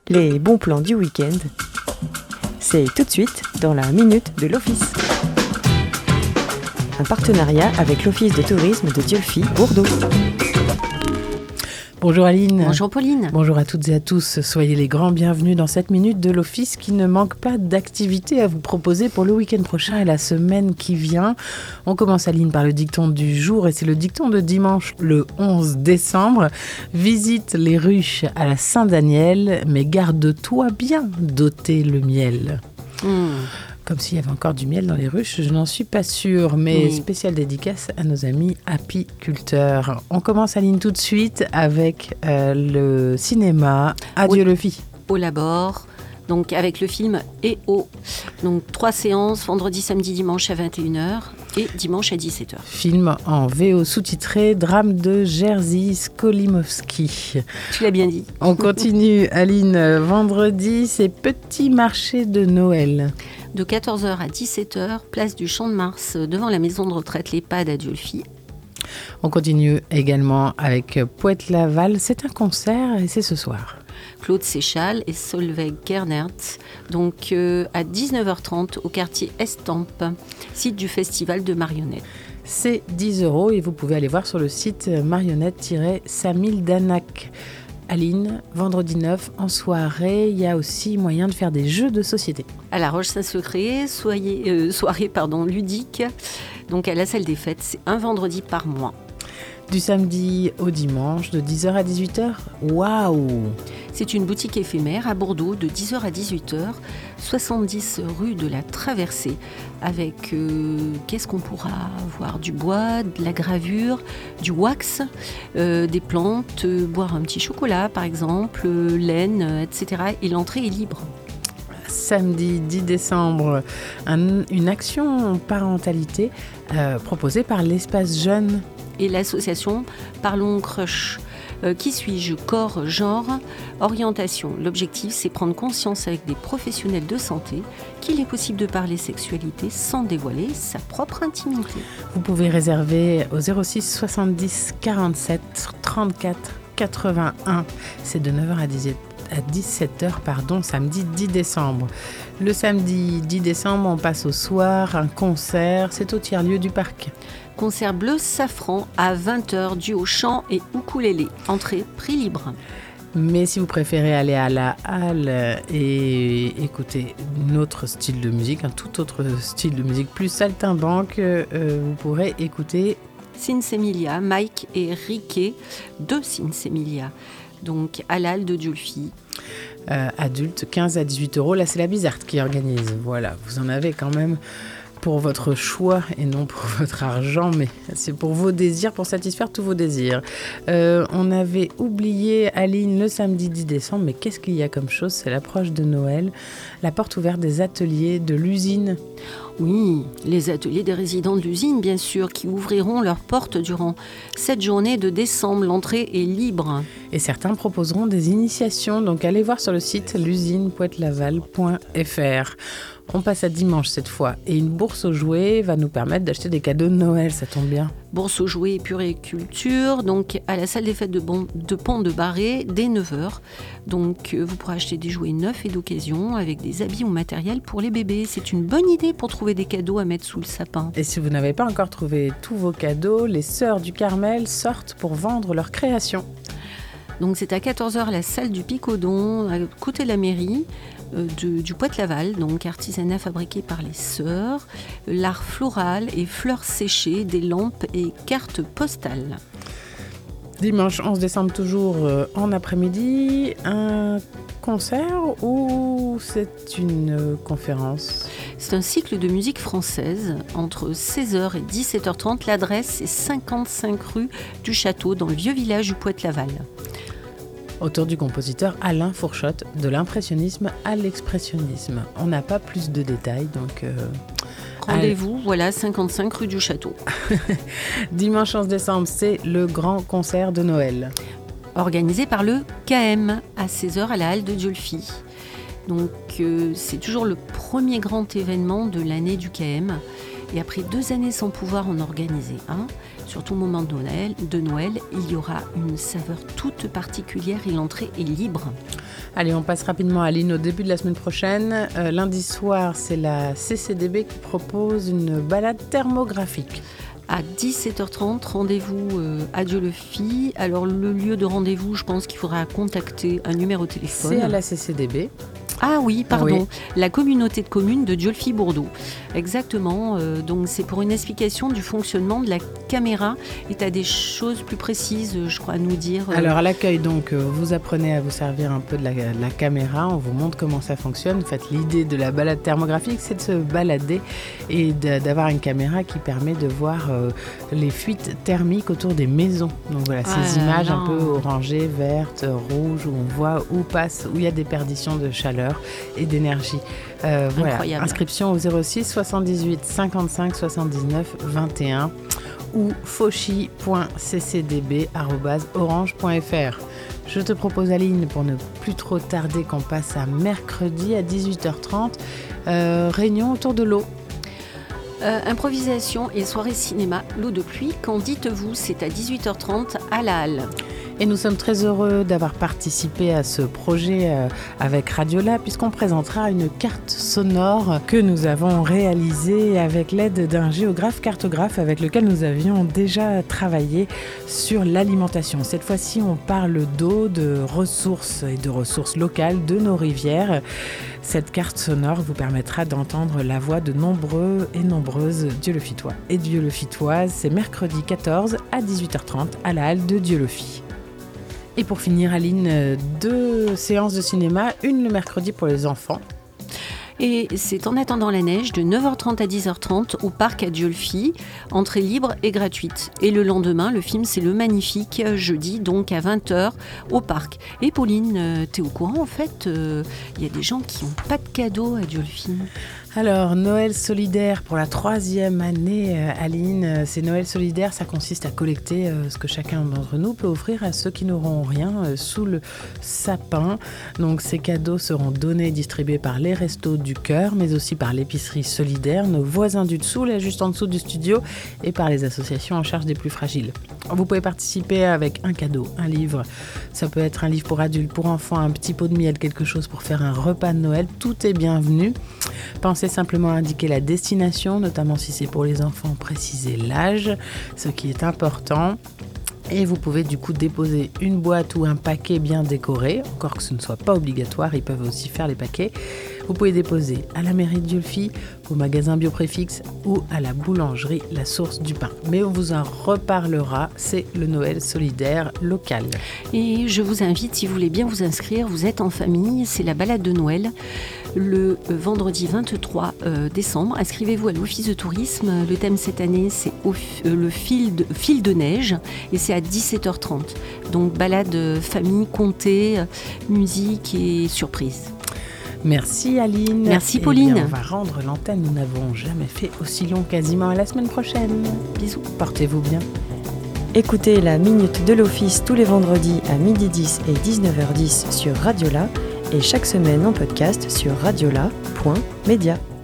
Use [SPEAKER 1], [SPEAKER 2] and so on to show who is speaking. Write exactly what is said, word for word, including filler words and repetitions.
[SPEAKER 1] Les bons plans du week-end, c'est tout de suite dans la Minute de l'Office. Un partenariat avec l'Office de tourisme de Dieulefit, Bordeaux.
[SPEAKER 2] Bonjour Aline.
[SPEAKER 3] Bonjour Pauline.
[SPEAKER 2] Bonjour à toutes et à tous. Soyez les grands bienvenus dans cette minute de l'Office qui ne manque pas d'activités à vous proposer pour le week-end prochain et la semaine qui vient. On commence Aline par le dicton du jour et c'est le dicton de dimanche le onze décembre. Visite les ruches à la Saint-Daniel, mais garde-toi bien d'ôter le miel. Mmh. Comme s'il y avait encore du miel dans les ruches, je n'en suis pas sûre, mais oui. Spéciale dédicace à nos amis apiculteurs. On commence Aline tout de suite avec euh, le cinéma. Adieu oui. le fi.
[SPEAKER 3] Au Labor, donc avec le film E O. Donc trois séances, vendredi, samedi, dimanche à vingt et une heures et dimanche à dix-sept heures.
[SPEAKER 2] Film en V O sous-titré, drame de Jerzy Skolimowski.
[SPEAKER 3] Tu l'as bien dit.
[SPEAKER 2] On continue Aline, vendredi, c'est Petit marché de Noël.
[SPEAKER 3] De quatorze heures à dix-sept heures, place du Champ de Mars, devant la maison de retraite l'EHPAD à Dieulefit.
[SPEAKER 2] On continue également avec Poët-Laval. C'est un concert et c'est ce soir.
[SPEAKER 3] Claude Séchal et Solveig Kernert, donc euh, à dix-neuf heures trente au quartier Estampes, site du festival de marionnettes.
[SPEAKER 2] C'est dix euros et vous pouvez aller voir sur le site marionnette-samildanak. Aline, vendredi neuf, en soirée, il y a aussi moyen de faire des jeux de société.
[SPEAKER 3] À La Roche-Saint-Secret, soyez, euh, soirée pardon, ludique, donc à la salle des fêtes, c'est un vendredi par mois.
[SPEAKER 2] Du samedi au dimanche, de dix heures à dix-huit heures. Waouh!
[SPEAKER 3] C'est une boutique éphémère à Bordeaux de dix heures à dix-huit heures, soixante-dix rue de la Traversée. Avec, euh, qu'est-ce qu'on pourra voir? Du bois, de la gravure, du wax, euh, des plantes, euh, boire un petit chocolat par exemple, euh, laine, euh, et cetera. Et l'entrée est libre.
[SPEAKER 2] Samedi dix décembre, un, une action parentalité euh, proposée par l'Espace Jeune.
[SPEAKER 3] Et l'association Parlons Crush. Euh, qui suis-je? Corps, genre, orientation. L'objectif, c'est prendre conscience avec des professionnels de santé qu'il est possible de parler sexualité sans dévoiler sa propre intimité.
[SPEAKER 2] Vous pouvez réserver au zéro six soixante-dix quarante-sept trente-quatre quatre-vingt-un. C'est de neuf heures à dix-sept heures, pardon, samedi dix décembre. Le samedi dix décembre, on passe au soir, un concert, c'est au tiers-lieu du parc.
[SPEAKER 3] Concert Bleu Safran à vingt heures, duo chant et ukulélé. Entrée, prix libre.
[SPEAKER 2] Mais si vous préférez aller à la halle et écouter un autre style de musique, un tout autre style de musique plus saltimbanque, euh, vous pourrez écouter
[SPEAKER 3] Sinsemilia, Mike et Riquet de Sinsemilia. Donc à la halle de Dieulefit.
[SPEAKER 2] Euh, adulte, quinze à dix-huit euros. Là, c'est la Bizarte qui organise. Voilà, vous en avez quand même pour votre choix et non pour votre argent, mais c'est pour vos désirs, pour satisfaire tous vos désirs. Euh, on avait oublié Aline le samedi dix décembre, mais qu'est-ce qu'il y a comme chose? C'est l'approche de Noël, la porte ouverte des ateliers de l'usine.
[SPEAKER 3] Oui, les ateliers des résidents de l'usine, bien sûr, qui ouvriront leurs portes durant cette journée de décembre. L'entrée est libre.
[SPEAKER 2] Et certains proposeront des initiations, donc allez voir sur le site l'usine poët-laval point f r. On passe à dimanche cette fois et une bourse aux jouets va nous permettre d'acheter des cadeaux de Noël, ça tombe bien.
[SPEAKER 3] Bourse aux jouets puriculture, donc à la salle des fêtes de, bon, de Pont-de-Barré dès neuf heures. Donc euh, vous pourrez acheter des jouets neufs et d'occasion avec des habits ou matériel pour les bébés. C'est une bonne idée pour trouver des cadeaux à mettre sous le sapin.
[SPEAKER 2] Et si vous n'avez pas encore trouvé tous vos cadeaux, les Sœurs du Carmel sortent pour vendre leurs créations.
[SPEAKER 3] Donc c'est à quatorze heures à la salle du Picodon, à côté de la mairie. Euh, de, du Poët-Laval, donc artisanat fabriqué par les sœurs, l'art floral et fleurs séchées, des lampes et cartes postales.
[SPEAKER 2] Dimanche onze décembre, toujours euh, en après-midi, un concert ou c'est une euh, conférence?
[SPEAKER 3] C'est un cycle de musique française entre seize heures et dix-sept heures trente. L'adresse est cinquante-cinq rue du Château dans le vieux village du Poët-Laval.
[SPEAKER 2] Autour du compositeur Alain Fourchotte, de l'impressionnisme à l'expressionnisme. On n'a pas plus de détails, donc... Euh,
[SPEAKER 3] Rendez-vous, à... voilà, cinquante-cinq rue du Château.
[SPEAKER 2] Dimanche onze décembre, c'est le grand concert de Noël.
[SPEAKER 3] Organisé par le K M, à seize heures à la halle de Dieulefit. Donc, euh, c'est toujours le premier grand événement de l'année du K M. Et après deux années sans pouvoir en organiser un, surtout au moment de Noël, de Noël, il y aura une saveur toute particulière et l'entrée est libre.
[SPEAKER 2] Allez, on passe rapidement à Aline au début de la semaine prochaine. Euh, lundi soir, c'est la C C D B qui propose une balade thermographique.
[SPEAKER 3] À dix-sept heures trente, rendez-vous euh, à Dieulefit. Alors le lieu de rendez-vous, je pense qu'il faudra contacter un numéro de téléphone.
[SPEAKER 2] C'est à la C C D B.
[SPEAKER 3] Ah oui, pardon,
[SPEAKER 2] Oui.
[SPEAKER 3] La communauté de communes de Dieulefit-Bourdeaux. Exactement, euh, donc c'est pour une explication du fonctionnement de la caméra. Et tu as des choses plus précises, je crois, à nous dire. euh,
[SPEAKER 2] Alors à l'accueil, donc, euh, vous apprenez à vous servir un peu de la, de la caméra, on vous montre comment ça fonctionne. En fait, l'idée de la balade thermographique, c'est de se balader et de- d'avoir une caméra qui permet de voir euh, les fuites thermiques autour des maisons. Donc voilà, ces
[SPEAKER 3] Ah,
[SPEAKER 2] images
[SPEAKER 3] non.
[SPEAKER 2] un peu orangées, vertes, rouges, où on voit où passe, où il y a des perditions de chaleur et d'énergie. Euh, voilà.
[SPEAKER 3] Incroyable.
[SPEAKER 2] Inscription au zéro six soixante-dix-huit cinquante-cinq soixante-dix-neuf vingt et un ou fauchy point c c d b arobase orange point f r. Je te propose, Aline, pour ne plus trop tarder, qu'on passe à mercredi à dix-huit heures trente, euh, réunion autour de l'eau.
[SPEAKER 3] Euh, improvisation et soirée cinéma, l'eau de pluie. Quand dites-vous, c'est à dix-huit heures trente à la Halle.
[SPEAKER 2] Et nous sommes très heureux d'avoir participé à ce projet euh, avec Radiola, puisqu'on présentera une carte sonore que nous avons réalisée avec l'aide d'un géographe cartographe avec lequel nous avions déjà travaillé sur l'alimentation. Cette fois-ci, on parle d'eau, de ressources et de ressources locales de nos rivières. Cette carte sonore vous permettra d'entendre la voix de nombreux et nombreuses Dieulefitois et Dieulefitoises. C'est mercredi quatorze à dix-huit heures trente à la Halle de Dieulefit. Et pour finir, Aline, deux séances de cinéma, une le mercredi pour les enfants.
[SPEAKER 3] Et c'est En attendant la neige de neuf heures trente à dix heures trente au parc à Dieulefit, entrée libre et gratuite. Et le lendemain, le film c'est Le Magnifique, jeudi donc à vingt heures au parc. Et Pauline, euh, t'es au courant en fait, il euh, y a des gens qui n'ont pas de cadeaux à Dieulefit.
[SPEAKER 2] Alors, Noël solidaire pour la troisième année, euh, Aline, euh, c'est Noël solidaire, ça consiste à collecter euh, ce que chacun d'entre nous peut offrir à ceux qui n'auront rien euh, sous le sapin. Donc, ces cadeaux seront donnés et distribués par les Restos du Cœur, mais aussi par l'épicerie solidaire, nos voisins du dessous, là juste en dessous du studio, et par les associations en charge des plus fragiles. Vous pouvez participer avec un cadeau, un livre. Ça peut être un livre pour adultes, pour enfants, un petit pot de miel, quelque chose pour faire un repas de Noël. Tout est bienvenu. Pensez simplement à indiquer la destination, notamment si c'est pour les enfants, préciser l'âge, ce qui est important. Et vous pouvez du coup déposer une boîte ou un paquet bien décoré, encore que ce ne soit pas obligatoire, ils peuvent aussi faire les paquets. Vous pouvez déposer à la mairie de Dieulefit, au magasin Biopréfix ou à la boulangerie La Source du Pain. Mais on vous en reparlera, c'est le Noël solidaire local.
[SPEAKER 3] Et je vous invite, si vous voulez bien vous inscrire, vous êtes en famille, c'est la balade de Noël. Le euh, vendredi vingt-trois euh, décembre, inscrivez-vous à l'Office de tourisme. Le thème cette année, c'est au, euh, le fil de, fil de neige et c'est à dix-sept heures trente. Donc balade euh, famille, comté, euh, musique et surprise.
[SPEAKER 2] Merci Aline.
[SPEAKER 3] Merci
[SPEAKER 2] Eh
[SPEAKER 3] Pauline.
[SPEAKER 2] bien, on va rendre l'antenne, nous n'avons jamais fait aussi long quasiment. À la semaine prochaine.
[SPEAKER 3] Bisous.
[SPEAKER 2] Portez-vous bien.
[SPEAKER 1] Écoutez la Minute de l'Office tous les vendredis à midi dix et dix-neuf heures dix sur Radiola et chaque semaine en podcast sur radiola point media.